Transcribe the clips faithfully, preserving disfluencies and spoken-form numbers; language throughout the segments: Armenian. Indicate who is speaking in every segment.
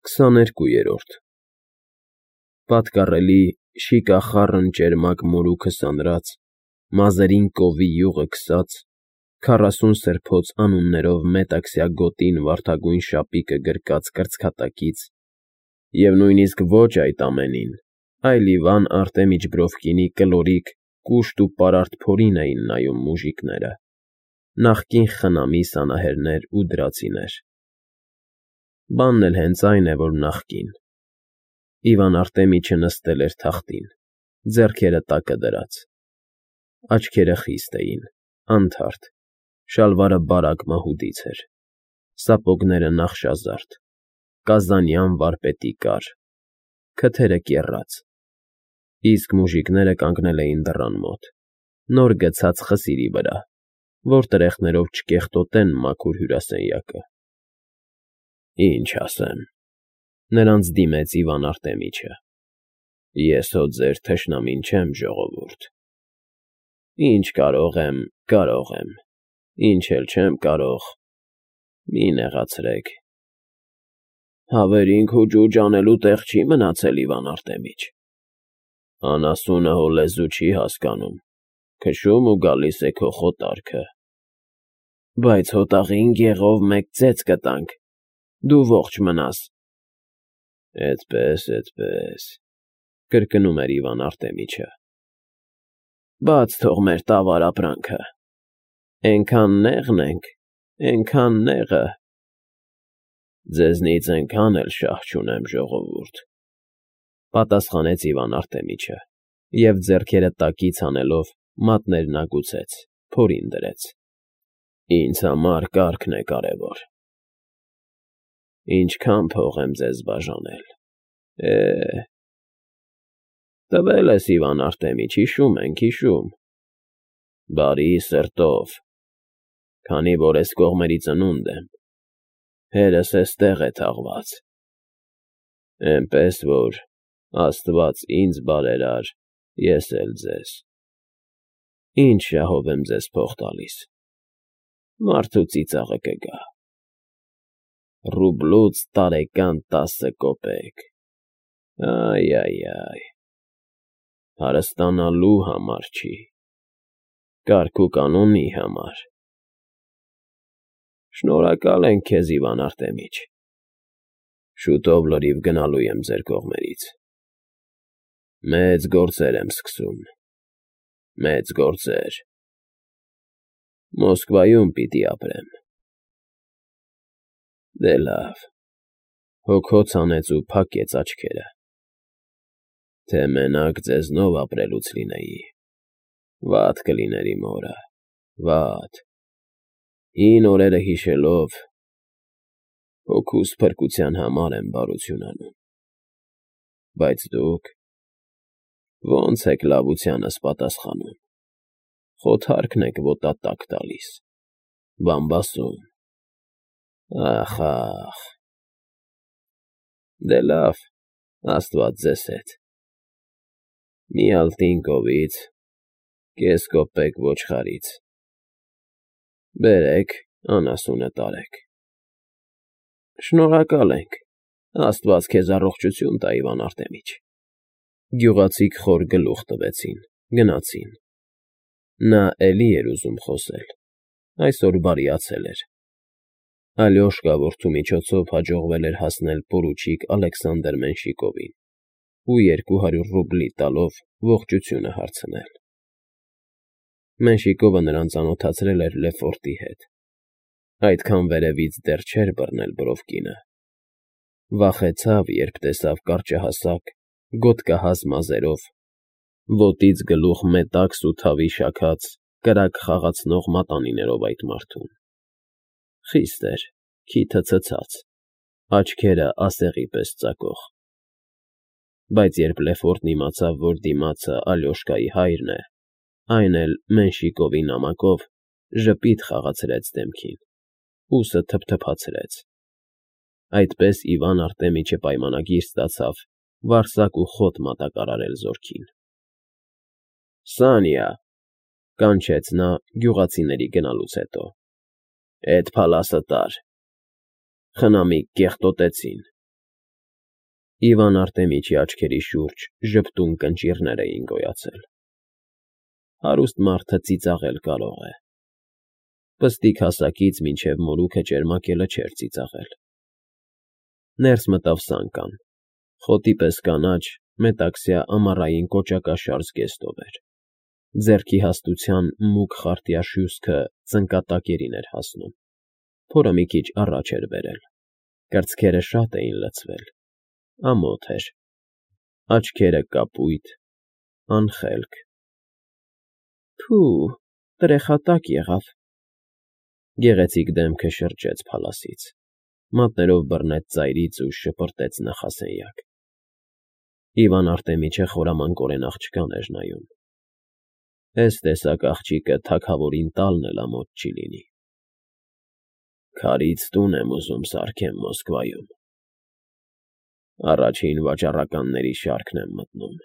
Speaker 1: քսաներկուերորդ Պատկառելի, շիկախառն ճերմակ մորուքը սանրած, մազերին կովի յուղը քսած, քառասուն սրբոց անուններով մետաքսյա գոտին վարդագույն շապիկը գրկած կրծքատակից և նույնիսկ ոչ այդ ամենին, այլ Իվան Արտեմիչ Բրովկինի կլորիկ, կուշտ ու պարարտ փորին էին նայում մուժիկները, նախկին խնամի սանահերներ ու դրացիներ։ Բանն էլ հենց այն է, որ նախկին։ Իվան Արտեմիչը նստել էր թախտին, ձեռքերը տակը դրած, աչքերը խիստ էին, անթարթ, շալվարը բարակ մահուդից էր, սապոգները նախշազարդ, կազանյան վարպետի կար, քթերը կեռած, իսկ մուժիկները կանգնել էին դռան մոտ, նոր գցած խսիրի վրա, որ տրեխներով չկեղտոտեն մաքուր հյուրասենյակը։ Ինչ ասեմ, նրանց դիմեց Իվան Արտեմիչը, ես հո ձեր թշնամին չեմ, ժողովուրդ, ինչ կարող եմ, կարող եմ, ինչ էլ չեմ կարող, մի նեղացրեք, հավերինք ու ջուջ անելու տեղ չի մնացել, Իվան Արտեմիչ, անասունը հո լեզու չի հասկանում, քշում ու գալիս է քո խոտարկը, բայց հոտաղին գեղով մեկ ծեծ կտանք, դու ողջ մնաս։ Էդպես, էդպես, կրկնում էր Իվան Արտեմիչը, բաց թող մեր տավար ապրանքը, էնքան նեղն ենք, էնքան նեղը, ձեզնից էնքան էլ շահ չունեմ, ժողովուրդ, պատասխանեց Իվան Արտեմիչը և ձեռքերը տակից հանելով մատներն ագուցեց, փորին դրեց, ինձ համար կարգն է կարևոր, ինչքան փող եմ ձեզ բաժանել, է, տվել ես Իվան Արտեմիչ, հիշում ենք, հիշում, բարի սրտով, քանի որ ես կողմերի ծնունդ եմ, հերս էստեղ է թաղված, էնպես որ Աստված ինձ բարերար, ես էլ ձեզ, ինչ շահով եմ ձեզ փող տալիս, մարդու ծիծաղը կգա, ռուբլուց տարեկան տասը կոպեկ, այ, այ, այ, հարստանալու համար չի, կարգ ու կանոնի համար, շնորհակալ ենք քեզ, Իվան Արտեմիչ, շուտով լրիվ գնալու եմ ձեր կողմերից, մեծ գործեր եմ սկսում, մեծ գործեր, Մոսկվայում պիտի ապրեմ, դե լավ, հոգոց հանեց ու փակեց աչքերը, թե մենակ ձեզնով ապրելուց լինեի, վատ կլիներ իմ օրը, վատ, հին օրերը հիշելով, հոգուս փրկության համար եմ բարություն անում, բայց դուք ո՞նց եք լավությանս պատասխանում, խոթարքն եք ոտատակ տալիս, բամբասում, ախ, ախ, դե լավ, Աստված ձեզ հետ, մի ալտին կովից, կես կոպեկ ոչխարից, բերեք, անասունը տարեք, շնորհակալ ենք, Աստված քեզ առողջություն տա, Իվան Արտեմիչ, գյուղացիք խոր գլուխ տվեցին, գնացին, նա էլի էր ուզում խոսել, այսօր բարիացել էր, Ալյոշկա որդու միջոցով հաջողվել էր հասնել պորուչիկ Ալեքսանդր Մենշիկովին ու երկու հարյուր ռուբլի տալով ողջությունը հարցնել։ Մենշիկովը նրան ծանոթացրել էր Լեֆորտի հետ, այդքան վերևից դեռ չէր բռնել Բրովկինը, վախեցավ, երբ տեսավ կարճահասակ, գոտկահաս մազերով, ոտից գլուխ մետաքս ու թավի շաքած, կրակ խաղացնող մատանիներով այդ մարդուն, խիստ էր, քիթը ցցած, աչքերը ասեղի պես ծակող, բայց երբ Լեֆորտն իմացավ, որ դիմացը Ալյոշկայի հայրն է, այն էլ Մենշիկովի նամակով, ժպիտ խաղացրեց դեմքին, ուսը թփթփացրեց, այդպես Իվան Արտեմիչը պայմանագիր ստացավ վարսակ ու խոտ մատակարարել զորքին։ Սանյա, կանչեց նա գյուղացիների գնալուց հետո, էդ փալասը տար, խնամի կեղտոտեցին, Իվան Արտեմիչի աչքերի շուրջ ժպտուն կնճիռներ էին գոյացել։ Հարուստ մարդը ծիծաղել կարող է։ Պստիկ հասակից մինչև մորուքը ճերմակելը չէր ծիծաղել։ Ներս մտավ Սանկան, խոտի պես կանաչ, մետաքսյա ամառային կոճակաշարժ զգեստով էր։ Ձեռքի հաստության մուգ խարտյա շյուսքը ծնկատակերին էր հասնում, փորը մի քիչ առաջ էր բերել, կրծքերը շատ էին լցվել, ամոթ էր, աչքերը կապույտ, անխելք։ Փու, տրեխատակ եղավ։ Գեղեցիկ դեմքը շրջեց փալասից, մատներով բռնեց ծայրից ու շպրտեց նախասենյակ։ Իվան Արտեմիչը խորամանկորեն աղջկան էր նայում։ Էս տեսակ աղջիկը թագավորին տալն էլ ամոթ չի լինի։ Քարից տուն եմ ուզում սարքեմ Մոսկվայում։ Առաջին վաճառականների շարքն եմ մտնում։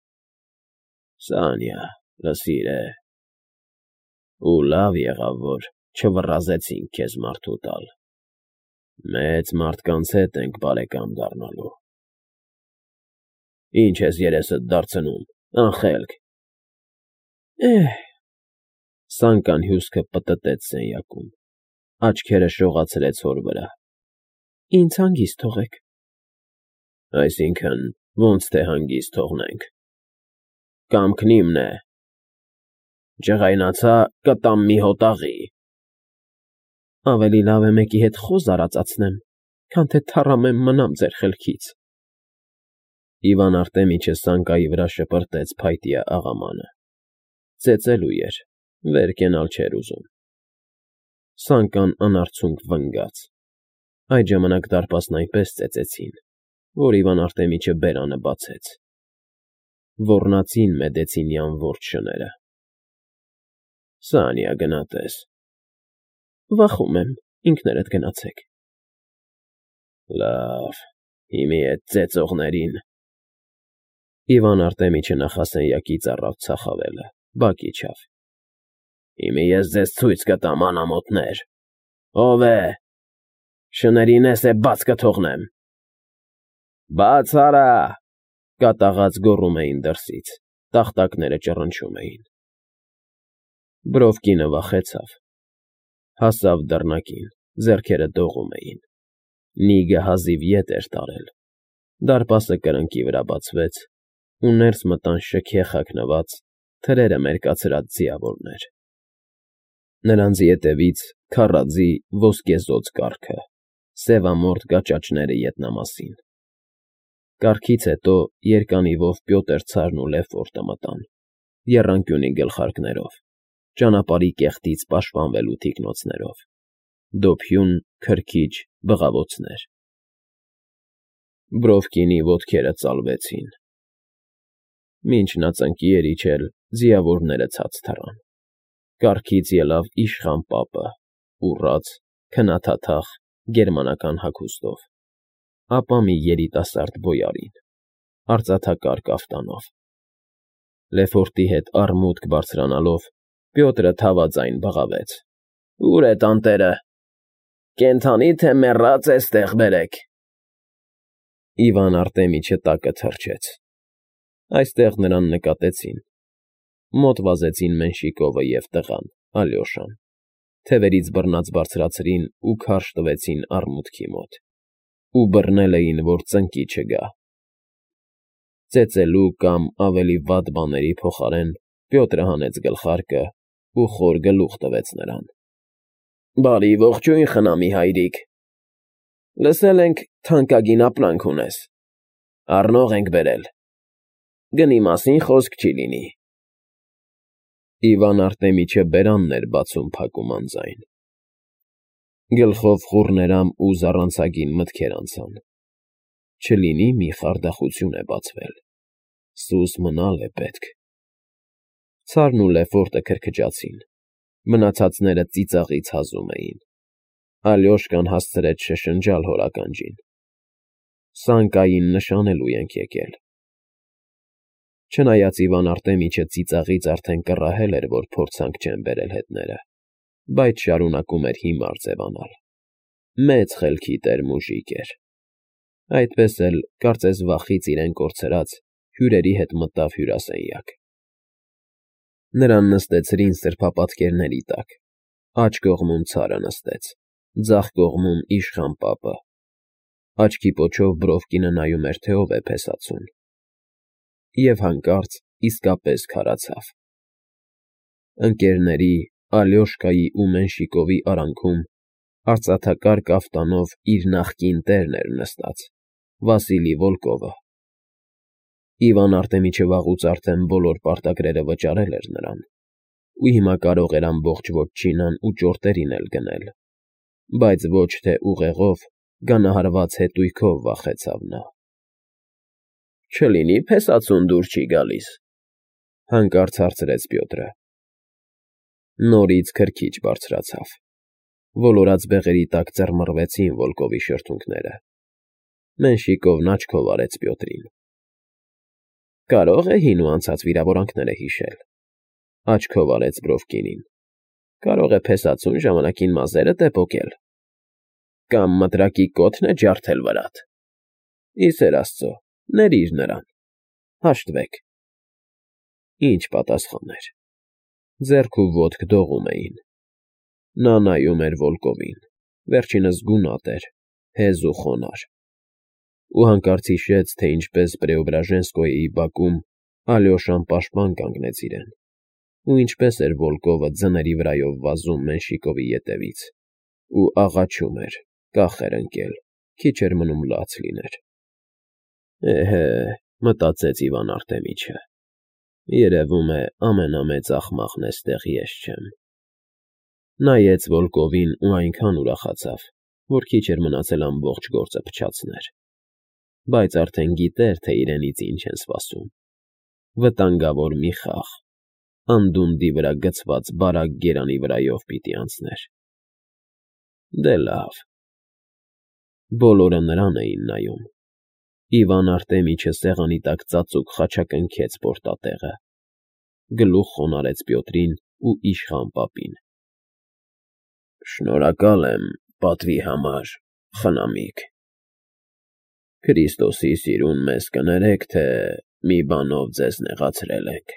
Speaker 1: Սանյա, լսիր է։ Ու լավ եղավ, որ չվռազեցինք քեզ մարդու տալ։ Մեծ մարդկանց հետ ենք բարեկամ դառնալու։ Ինչ ես երեսդ դարձնում, անխելք։ Էհ։ Սանկան հյուսքը պտտեց սենյակում, աչքերը շողացրեց հոր վրա։ Ինձ հանգիստ թողեք։ Այսինքն, ոնց թե հանգիստ թողնենք։ Կամքն իմն է։ Ջղայնացա, կտամ մի հոտաղի։ Ավելի լավ է մեկի հետ խոզ արածացնեմ, քան թե թառամեմ մնամ ձեր խելքից։ Իվան Արտեմիչը Սանկայի վրա շպրտեց փայտյա աղամանը։ Ծեծելու էր, վեր կենալ չէր ուզում։ Սանկան անարցունք վնգաց։ Այդ ժամանակ դարպասն այնպես ծեծեցին, որ Իվան Արտեմիչը բերանը բացեց։ Ոռնացին մեդեցինյան որջ շները։ Սանյա, գնա տես։ Վախում եմ, ինքներդ գնացեք։ Լավ, հիմի էդ ծեծողներին։ Իվան Արտեմիչը նախասենյակից առավ ծախավելը, բակ իջավ։ Հիմի ես ձեզ ցույց կտամ անամոթներ։ Ով է։ Շներին ես է բաց կթողնեմ։ Բաց արա, կատաղած գոռում էին դրսից, տախտակները ճռնչում էին։ Բրովկինը վախեցավ։ Հասավ դռնակին, ձեռքերը դողում էին։ Նիգը հազիվ ետ էր տարել։ Դարպասը կրնկի վրա բացվեց, ու ներս մտան շքեղ հագնված, թրերը մերկացրած ձիավորներ։ Նրանց ետևից քառաձի ոսկեզօծ կառքը, սևամորթ գաճաճները ետնամասին։ Կառքից հետո երկանիվով Պյոտր ցարն ու Լեֆորտը մտան, եռանկյունի գլխարկներով, ճանապարհի կեղտից պաշտպանվելու թիկնոցներով, դոփյուն, քրքիջ, բղավոցներ։ Բրովկինի ոտքերը ծալվեցին։ Մինչ նա ծնկի էր իջել, ձիավորները ցած թռան։ Կառքից ելավ իշխան պապը, ուռած, քնաթաթախ, գերմանական հագուստով, ապա մի երիտասարդ բոյարին, արծաթակար կաֆտանով։ Լեֆորտի հետ արմուտք բարձրանալով, Պյոտրը թավաձայն բղավեց. Ո՞ւր է տանտերը։ Կենդանի թե մեռած էստեղ բերեք։ Իվան Արտեմիչը տակը թռչեց։ Այստեղ նրան նկատեցին։ Մոտ վազեցին Մենշիկովը և տղան, Ալյոշան, թևերից բռնած բարձրացրին ու քարշ տվեցին արմուտքի մոտ, ու բռնել էին, որ ծնկի չգա։ Ծեծելու կամ ավելի վատ բաների փոխարեն Պյոտրը հանեց գլխարկը ու խոր գլուխ տվեց նրան։ Բարի ողջույն, խնամի հայրիկ։ Լսել ենք, թանկագին ապրանք ունես։ Առնող ենք բերել։ Գնի մասին խոսք չի լինի։ Իվան Արտեմիչը բերանն էր բացում փակում անձայն։ Գլխով խուռներամ ու զառանցագին մտքեր անցան։ Չլինի մի խարդախություն է բացվել։ Սուս մնալ է պետք։ Ցարն ու Լեֆորտը քրքջացին։ Մնացածները ծիծաղից հազում էին։ Ալյոշկան հասցրեց շշնջալ հոր ականջին։ Սանկային նշանելու ենք եկել։ Չնայած Իվան Արտեմիչը ծիծաղից արդեն կռահել էր, որ փորձանք չեն բերել հետները, բայց շարունակում էր հիմար ձևանալ։ Մեծ խելքի տեր մուժիկ էր։ Այդպես էլ, կարծես վախից իրեն կորցրած, հյուրերի հետ մտավ հյուրասենյակ։ Նրան նստեցրին սրբապատկերների տակ, աջ կողմում ցարը նստեց, ձախ կողմում իշխան պապը։ Աչքի պոչով Բրովկինը նայում էր, թե ով է փեսացուն։ Եվ հանկարծ իսկապես քարացավ։ Ընկերների, Ալյոշկայի ու Մենշիկովի արանքում արծաթակար կաֆտանով իր նախկին տերն էր նստած, Վասիլի Վոլկովը։ Իվան Արտեմիչը վաղուց արդեն բոլոր պարտակրերը վճարել էր նրան, ու հիմա կարող էր ամբողջ վոտչինան ու ճորտերին էլ գնել, բայց ոչ թե ուղեղով, գանահարված հետույքով վախեցավ նա։ Չլինի՞ փեսացուն դուր չի գալիս, հանկարծ հարցրեց Պյոտրը։ Նորից քրքիջ բարձրացավ։ Ոլորած բեղերի տակ ծռմռվեցին Վոլկովի շրթունքները։ Մենշիկովն աչքով արեց Պյոտրին։ Կարող է հին ու անցած վիրավորանքները հիշել, աչքով արեց Բրովկինին։ Կարող է փեսացուն ժամանակին մազերը տեպոկել։ Կամ մտրակի կոթն է ջարդել վրատ։ Իսեր Աստծո, ներիր նրան, հաշտվեք։ Ինչ պատասխաներ։ Ձեռք ու ոտք դողում էին։ Նա նայում էր Վոլկովին, վերջինս գունատ էր, հեզ ու խոնարհ։ Ու հանկարծ հիշեց, թե ինչպես Պրեոբրաժենսկոյի բակում Ալյոշան պաշտպան կանգնեց իրեն, ու ինչպես էր Վոլկովը ձների վրայով վազում Մենշիկովի ետևից, ու աղաչում էր, կախ էր ընկել, քիչ էր մնում լաց լիներ։ Էհե, մտածեց Իվան Արտեմիչը, երևում է ամենամեծ աղմաղն էստեղ ես չեմ։ Նայեց Վոլկովին ու այնքան ուրախացավ, որ քիչ էր մնացել ամբողջ գործը փչացներ, բայց արդեն գիտեր, թե իրենից ինչ են սպասում։ Վտանգավոր մի խաղ, անդունդի վրա գցված բարակ գերանի վրայով պիտի անցներ։ Դե լավ։ Բոլորը նրան էին նայում։ Իվան Արտեմիչը սեղանի տակ ծածուկ խաչակնքեց պորտատեղը, գլուխ խոնարհեց Պյոտրին ու իշխան պապին։ Շնորհակալ եմ պատվի համար, խնամիկ։ Քրիստոսի սիրուն մեզ կներեք, թե մի բանով ձեզ նեղացրել ենք։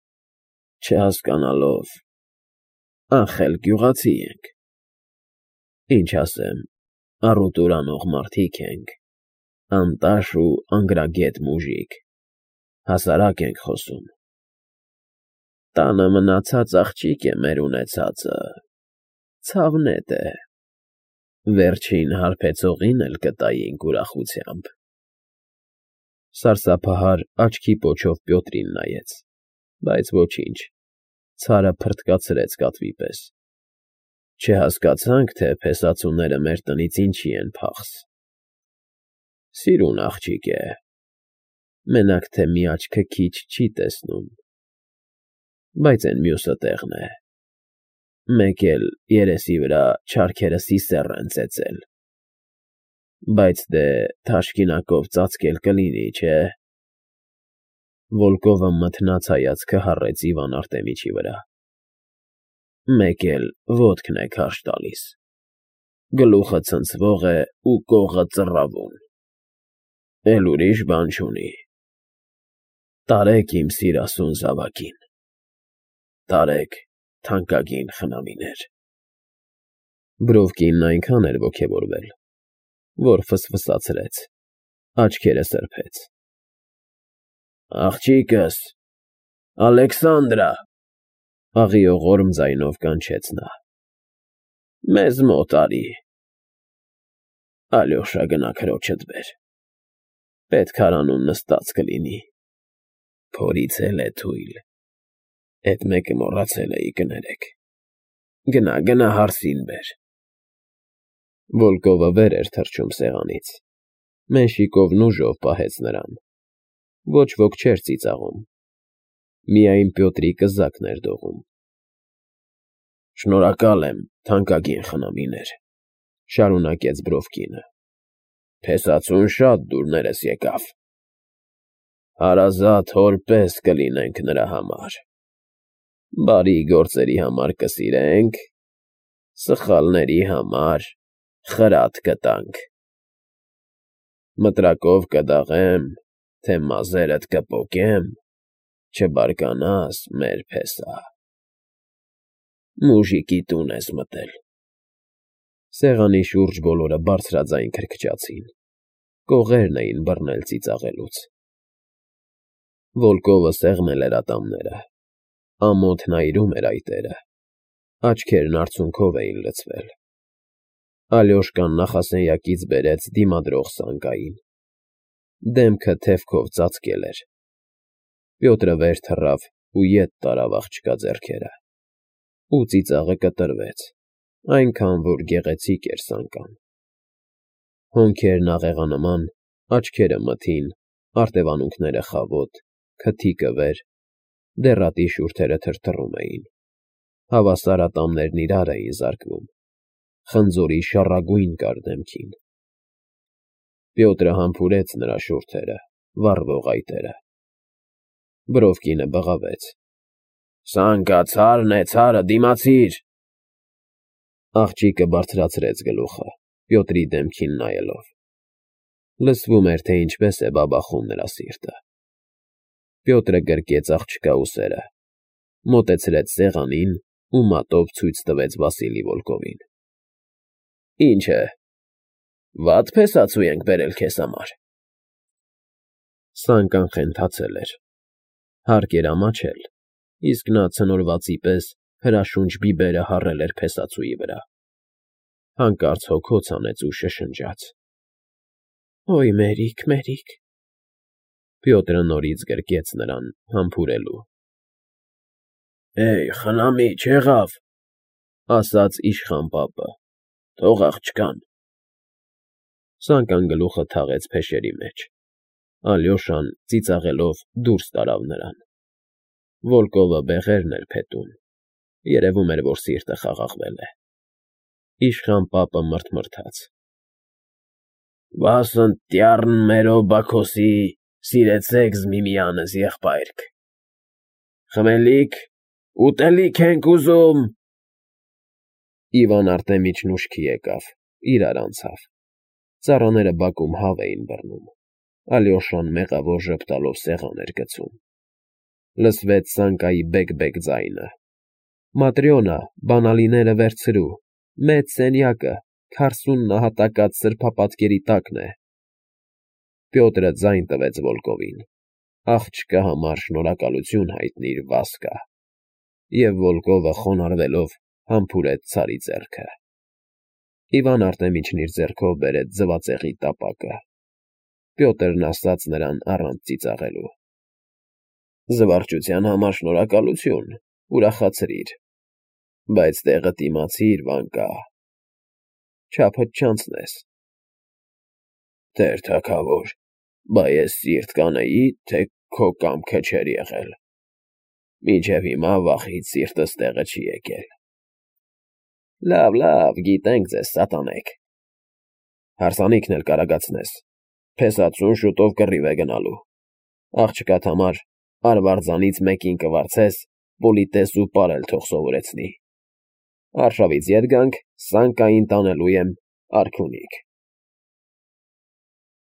Speaker 1: Չհասկանալով, անխել գյուղացի ենք։ Ինչ ասեմ, առուտուր անող մարդիկ ենք, անտաշ ու անգրագետ մուժիկ, հասարակ ենք խոսում։ Տանը մնացած աղջիկ է մեր ունեցածը, ցավնետ է, վերջին հարբեցողին էլ կտայինք ուրախությամբ։ Սարսափահար աչքի պոչով Պյոտրին նայեց, բայց ոչինչ, ցարը փրթկացրեց կատվի պես։ Չհասկացանք, թե փեսացուները մեր տնից ինչի են փախս։ Սիրուն աղջիկ է, մենակ թե մի աչքը քիչ չի տեսնում, բայց էն մյուսը տեղն է, մեկ էլ երեսի վրա չարքերը սիսեռ են ծեծել, բայց դե թաշկինակով ծածկել կլինի, չէ։ Վոլկովը մթնած հայացքը հառեց Իվան Արտեմիչի վրա։ Մեկ էլ ոտքն է քարշ տալիս, գլուխը ցնցվող է ու կողը ծռավուն, էլ ուրիշ բան չունի։ Տարեք իմ սիրասուն զավակին, տարեք թանկագին խնամիներ։ Բրովկինն այնքան էր ոգևորվել, որ ֆսֆսացրեց, աչքերը սրբեց։ Աղջիկս, Ալեքսանդրա, աղիողորմ ձայնով կանչեց նա։ Մեզ մոտ արի։ Ալյոշա, գնա քրոջդ բեր, պետք արանուն նստած կլինի, փորից էլ է թույլ, էդ մեկը մոռացել էի, կներեք, գնա, գնա հարսին բեր։ Վոլկովը վեր էր թռչում սեղանից, Մենշիկովն ուժով պահեց նրան, ոչ ոք չէր ծիծաղում, միայն Պյոտրի կզակն էր դողում։ Շնորհակալ եմ, թանկագին խնամիներ, շարունակեց Բրովկինը, փեսացուն շատ դուրներս եկավ։ Հարազատ հոր պես կլինենք նրա համար, բարի գործերի համար կսիրենք, սխալների համար խրատ կտանք։ Մտրակով կդաղեմ, թե մազերդ կպոկեմ, չբարկանաս մեր փեսա։ Մուժիկի տուն ես մտել։ Սեղանի շուրջ բոլորը բարձրաձայն քրքչացին, կողերն էին բռնել ծիծաղելուց։ Վոլկովը սեղմել էր ատամները, ամոթ նայրում էր այտերը, աչքերն արցունքով էին լցվել։ Ալյոշկան նախասենյակից բերեց դիմադրող սանկային, դեմքը թևքով ծածկել էր։ Պյոտրը վեր թռավ ու ետ տարավ աղջկա ձեռքերը, ու ծիծաղը կտրվեց, այնքան, որ գեղեցիկ էր սանկան։ Հոնքերն աղեղանման, աչքերը մթին, արտևանունքները խավոտ, քթիկը վեր, դեռատի շուրթերը թրթռում էին, հավասար ատամներն իրար էին զարկվում, խնձորի շառագույն կար դեմքին։ Պյոտրը համբուրեց նրա շուրթերը, վառվող այտերը։ Բրովկինը բղավեց. Սանկա, ցարն է, ցարը, դիմացիր։ Աղջիկը բարձրացրեց գլուխը, Պյոտրի դեմքին նայելով։ Լսվում էր, թե ինչպես է բաբախում նրա սիրտը։ Պյոտրը գրկեց աղջկա ուսերը, մոտեցրեց սեղանին ու մատով ցույց տվեց Վասիլի Վոլկովին։ Ինչ է, վատ փեսացու ենք բերել քեզ համար։ Սանկան խենթացել էր, հարկ էր ամաչել, իսկ նա ցնորվածի պես հրաշունչ բիբերը հառել էր փեսացուի վրա։ Հանկարծ հոգոց հանեց ու շշնջաց. Ոյ մերիք, մերիք։ Պյոտրը նորից գրկեց նրան, համբուրելու։ Էй, խնամի, չեղավ, ասաց իշխան պապը, թող աղջկան։ Սանկան գլուխը թաղեց փեշերի մեջ, Ալյոշան ծիծաղելով դուրս տարավ նրան։ Վոլկովը բեղերն էր փետում, երևում էր, որ սիրտը խաղաղվել է։ Իշխան պապը մռթմռթաց. Վասն տյառն մերո Բաքոսի, սիրեցեք զմիմյանս եղբայրք։ Խմելիք, ուտելիք ենք ուզում։ Իվան Արտեմիչն ուշքի եկավ, իրար անցավ։ Ծառաները բակում հավ էին բռնում, Ալյոշան մեղավոր ժպտալով սեղան էր գցում։ Լսվեց Սանկայի բեկ֊բեկ ձայնը. Մատրյոնա, բանալիները վերցրու, մեծ սենյակը, քարսուն նահատակած սրբապատկերի տակն է։ Պյոտրը ձայն տվեց Վոլկովին. աղջկա համար շնորհակալություն հայտնիր, Վասկա։ Եվ Վոլկովը խոնարհվելով համբուրեց ցարի ձեռքը։ Իվան Արտեմիչն իր ձեռքով բերեց ձվածեղի տապակը։ Պյոտրն ասաց նրան առանց ծիծաղելու. Զվարճության համար շնորհակալություն, ուրախացրիր, բայց տեղդ իմացիր, Վանկա, չափդ չանցնես։ Տեր թագավոր, բա ես սիրտ կանեի, թե քո կամքը չէր եղել։ Մինչև հիմա վախից սիրտս տեղը չի եկել։ Լավ, լավ, գիտենք ձեզ, սատանեք։ Հարսանիքն էլ կարագացնես, փեսացուն շուտով կռիվ է գնալու։ Աղջկատ համար արվարձանից մեկին կվարձես, պոլիտես ու պարել թող սովորեցնի։ Արշավից ետ գանք, Սանկային տանելու եմ արքունիք։